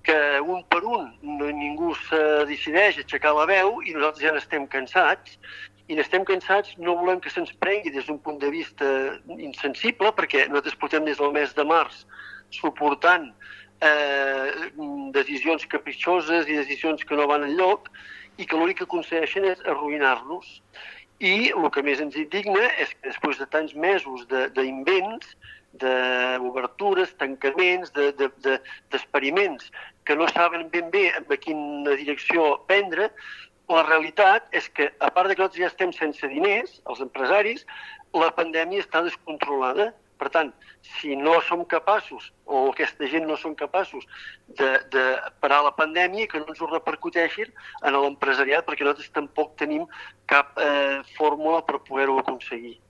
que un per un ningú se decideix a aixecar la veu i nosaltres ja n'estem cansats. I n'estem cansats, no volem que se'ns prengui des d'un punt de vista insensible, perquè nosaltres portem des del mes de març suportant decisions capritxoses i decisions que no van enlloc i que l'únic que aconsegueixen és arruïnar-nos. I el que més ens indigna és que després de tants mesos d'invents, d'obertures, tancaments, d'experiments que no saben ben bé en quina direcció prendre, la realitat és que, a part de que nosaltres ja estem sense diners, els empresaris, la pandèmia està descontrolada. Per tant, si no som capaços, o aquesta gent no són capaços de parar la pandèmia, que no ens ho repercuteixin en l'empresariat, perquè nosaltres tampoc tenim cap fórmula per poder-ho aconseguir.